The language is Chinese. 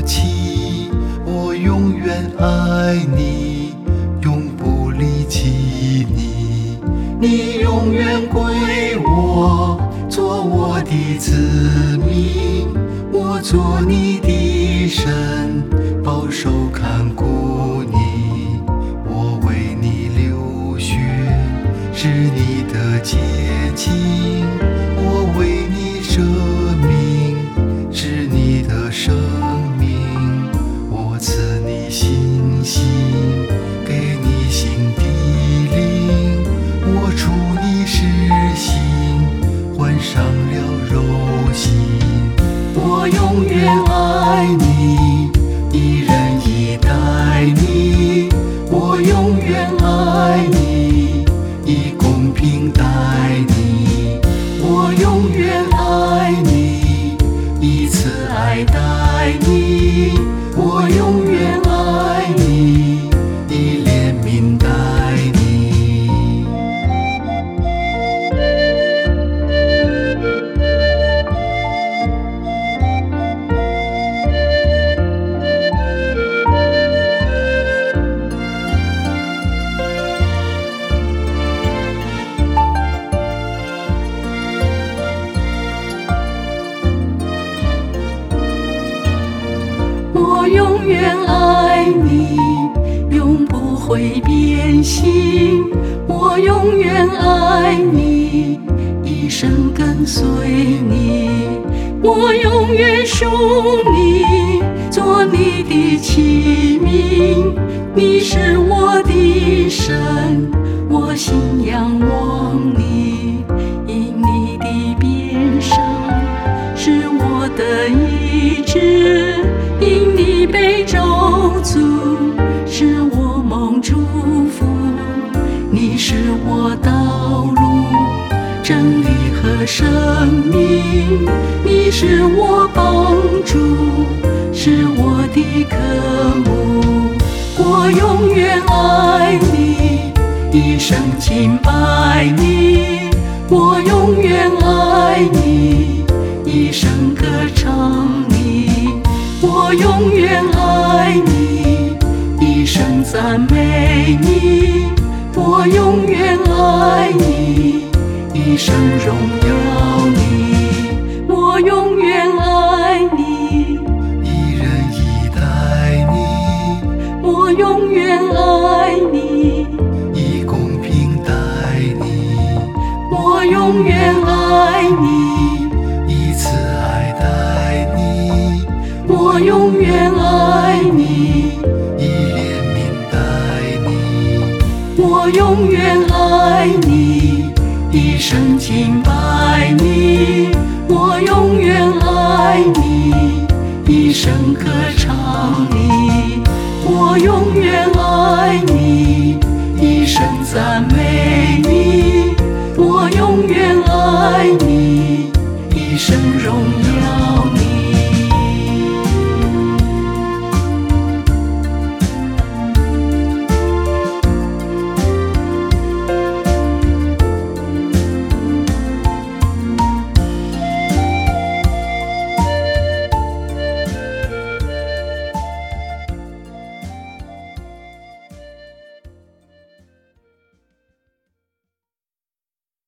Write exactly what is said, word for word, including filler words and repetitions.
弃。我永远爱你，永不离弃你。你永远归我，做我的子民。我做你的神，保守看顾你。我为你流血，是你的洁净。我为你舍命，是你的生命。我赐你信心，给你新的灵。我除你失心，换上了柔心。我永远爱你，一人以待你。我永远爱你，以公平待你。我永远爱你，以慈爱待你。我永远爱你，以怜悯待你。 我永远爱你，永不会变心。我永远爱你，一生跟随你。我永远属你，做你的器皿。你是我的神，我心仰望你。因你的鞭伤是我的医治，因你被咒诅，使我蒙祝福。你是我道路、真理和生命，你是我帮助，是我的科目。我永远爱你，一生敬拜你。我永远爱你，一生歌唱你。我永远爱你，一生赞美你。我永远爱你，一生荣耀你。我永远爱你， 一人以待你。 我永远爱你， 以公平待你。 我永远爱你， 以慈爱待你。 我永远爱你， 以怜悯待你。 我永远爱你，一生敬拜你。我永远爱你，一生歌唱你。